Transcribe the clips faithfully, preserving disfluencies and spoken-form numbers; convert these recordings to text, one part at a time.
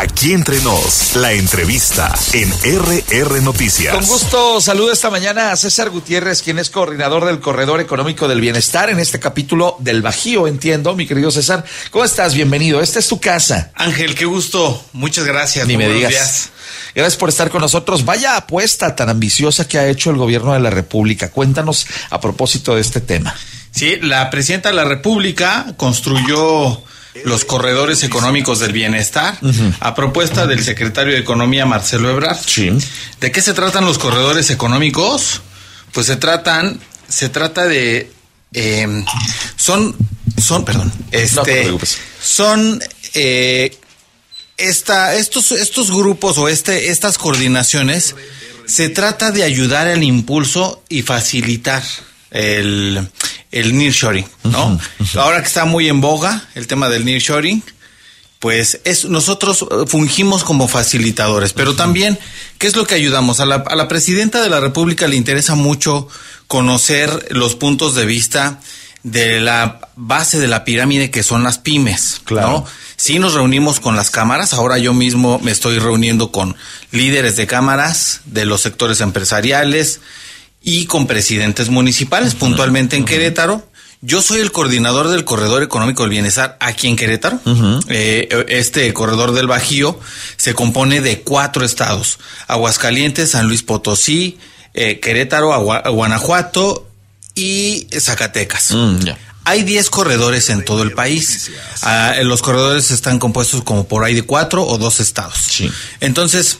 Aquí Entre Nos, la entrevista en R R Noticias. Con gusto saludo esta mañana a César Gutiérrez, quien es coordinador del Corredor Económico del Bienestar en este capítulo del Bajío, entiendo, mi querido César. ¿Cómo estás? Bienvenido. Esta es tu casa. Ángel, qué gusto. Muchas gracias. Ni me Buenos digas. días. Gracias por estar con nosotros. Vaya apuesta tan ambiciosa que ha hecho el gobierno de la República. Cuéntanos a propósito de este tema. Sí, la presidenta de la República construyó los corredores económicos del bienestar, uh-huh, a propuesta del secretario de Economía, Marcelo Ebrard. Sí. ¿De qué se tratan los corredores económicos? Pues se tratan, se trata de, eh, son, son, perdón, este, no te preocupes. son, eh, esta, estos, estos grupos o este, estas coordinaciones, se trata de ayudar al impulso y facilitar el, el nearshoring, ¿no? Uh-huh, uh-huh. Ahora que está muy en boga el tema del nearshoring, pues es, nosotros fungimos como facilitadores, pero uh-huh, también, ¿qué es lo que ayudamos? A la, a la presidenta de la República le interesa mucho conocer los puntos de vista de la base de la pirámide que son las pymes, claro, ¿no? Sí nos reunimos con las cámaras, ahora yo mismo me estoy reuniendo con líderes de cámaras de los sectores empresariales y con presidentes municipales, uh-huh, puntualmente en uh-huh. Querétaro. Yo soy el coordinador del Corredor Económico del Bienestar aquí en Querétaro. Uh-huh. Eh, este corredor del Bajío se compone de cuatro estados: Aguascalientes, San Luis Potosí, eh, Querétaro, Agua, Guanajuato y Zacatecas. Mm, yeah. Hay diez corredores en todo el país. Uh, los corredores están compuestos como por ahí de cuatro o dos estados. Sí. Entonces,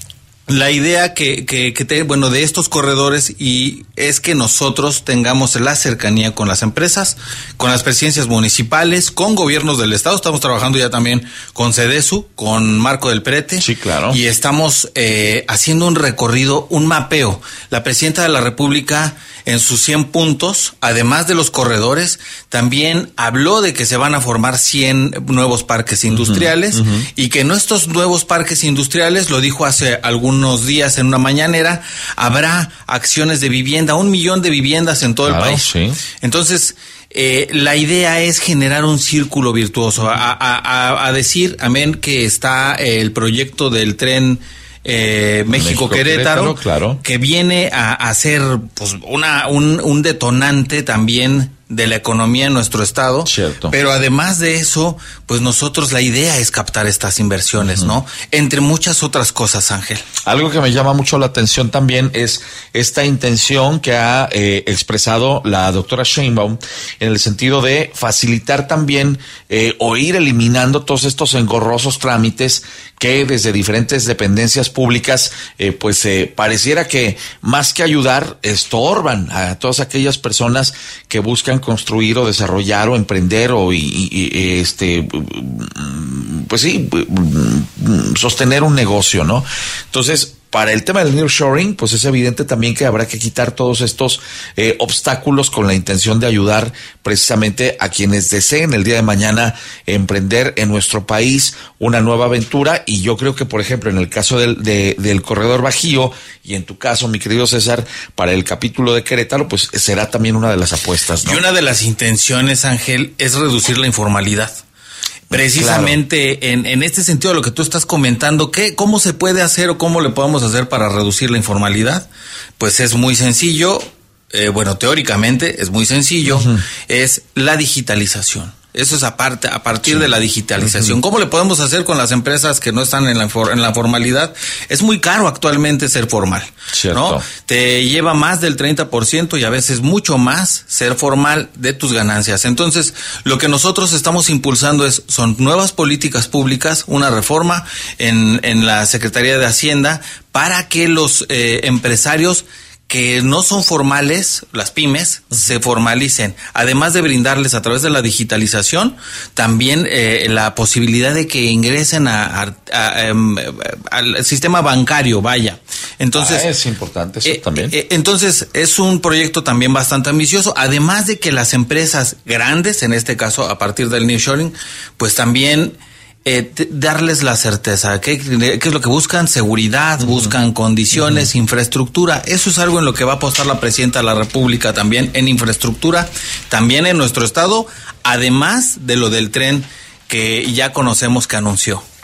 la idea que, que, que te, bueno, de estos corredores y es que nosotros tengamos la cercanía con las empresas, con las presidencias municipales, con gobiernos del estado. Estamos trabajando ya también con CEDESU, con Marco del Prete. Sí, claro. Y estamos eh, haciendo un recorrido, un mapeo. La presidenta de la República, en sus cien puntos, además de los corredores, también habló de que se van a formar cien nuevos parques industriales, uh-huh, uh-huh, y que en estos nuevos parques industriales, lo dijo hace algunos días en una mañanera, habrá acciones de vivienda, un millón de viviendas en todo claro, el país. Sí. Entonces, eh, la idea es generar un círculo virtuoso, a, a, a, a decir, amén, que está el proyecto del tren Eh, México, México Querétaro, Querétaro claro, que viene a, a ser pues una un, un detonante también de la economía en nuestro estado. Cierto. Pero además de eso, pues nosotros la idea es captar estas inversiones, uh-huh, ¿no? Entre muchas otras cosas, Ángel. Algo que me llama mucho la atención también es esta intención que ha eh, expresado la doctora Sheinbaum en el sentido de facilitar también eh, o ir eliminando todos estos engorrosos trámites que desde diferentes dependencias públicas, eh, pues eh, pareciera que más que ayudar, estorban a todas aquellas personas que buscan construir o desarrollar o emprender o y, y, este pues sí sostener un negocio, ¿no? Entonces, para el tema del nearshoring, pues es evidente también que habrá que quitar todos estos eh, obstáculos con la intención de ayudar precisamente a quienes deseen el día de mañana emprender en nuestro país una nueva aventura. Y yo creo que, por ejemplo, en el caso del, de, del Corredor Bajío y en tu caso, mi querido César, para el capítulo de Querétaro, pues será también una de las apuestas, ¿no? Y una de las intenciones, Ángel, es reducir la informalidad. Precisamente claro, en, en este sentido, lo que tú estás comentando, ¿qué, ¿cómo se puede hacer o cómo le podemos hacer para reducir la informalidad? Pues es muy sencillo, eh, bueno, teóricamente es muy sencillo, uh-huh, es la digitalización. Eso es aparte, a partir sí, de la digitalización. Uh-huh. ¿Cómo le podemos hacer con las empresas que no están en la, en la formalidad? Es muy caro actualmente ser formal, cierto, ¿no? Te lleva más del treinta por ciento y a veces mucho más ser formal de tus ganancias. Entonces, lo que nosotros estamos impulsando es, son nuevas políticas públicas, una reforma en, en la Secretaría de Hacienda para que los eh, empresarios que no son formales, las pymes, uh-huh, se formalicen. Además de brindarles a través de la digitalización, también eh, la posibilidad de que ingresen a, a, a, a, al sistema bancario, vaya. Entonces, ah, es importante eso eh, también. Eh, entonces, es un proyecto también bastante ambicioso, además de que las empresas grandes, en este caso, a partir del nearshoring, pues también Eh, t- darles la certeza. ¿Qué, ¿Qué es lo que buscan? Seguridad, uh-huh, buscan condiciones, uh-huh, infraestructura. Eso es algo en lo que va a apostar la presidenta de la República también, en infraestructura, también en nuestro estado, además de lo del tren que ya conocemos que anunció.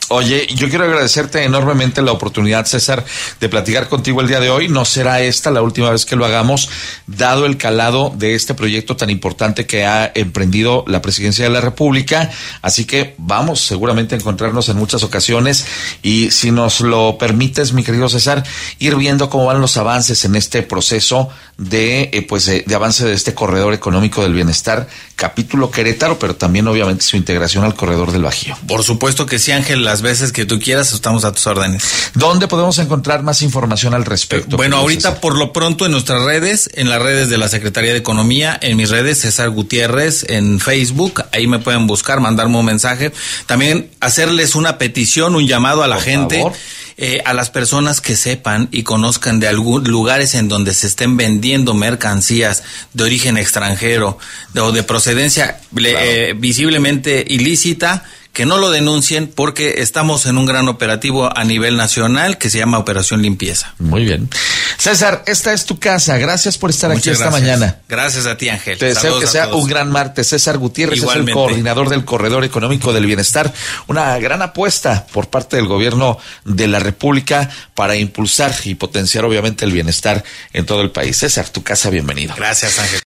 Oye, yo quiero agradecerte enormemente la oportunidad, César, de platicar contigo el día de hoy. No será esta la última vez que lo hagamos, dado el calado de este proyecto tan importante que ha emprendido la Presidencia de la República. Así que vamos seguramente a encontrarnos en muchas ocasiones y, si nos lo permites, mi querido César, ir viendo cómo van los avances en este proceso de, eh, pues, de, de avance de este corredor económico del bienestar, capítulo Querétaro, pero también obviamente su integración al corredor del Bajío. Por supuesto que sí, Ángel, las veces que tú quieras estamos a tus órdenes. ¿Dónde podemos encontrar más información al respecto? Bueno, ahorita César? Por lo pronto en nuestras redes, en las redes de la Secretaría de Economía, en mis redes César Gutiérrez, en Facebook, ahí me pueden buscar, mandarme un mensaje. También hacerles una petición, un llamado a la por gente. Favor. Eh, a las personas que sepan y conozcan de algún lugares en donde se estén vendiendo mercancías de origen extranjero de, o de procedencia claro. eh, visiblemente ilícita, que no lo denuncien, porque estamos en un gran operativo a nivel nacional que se llama Operación Limpieza. Muy bien. César, esta es tu casa. Gracias por estar Muchas aquí esta gracias. mañana. Gracias a ti, Ángel. Te deseo Saludos que sea un gran martes. César Gutiérrez Igualmente. Es el coordinador del Corredor Económico del Bienestar. Una gran apuesta por parte del gobierno de la República para impulsar y potenciar obviamente el bienestar en todo el país. César, tu casa, bienvenido. Gracias, Ángel.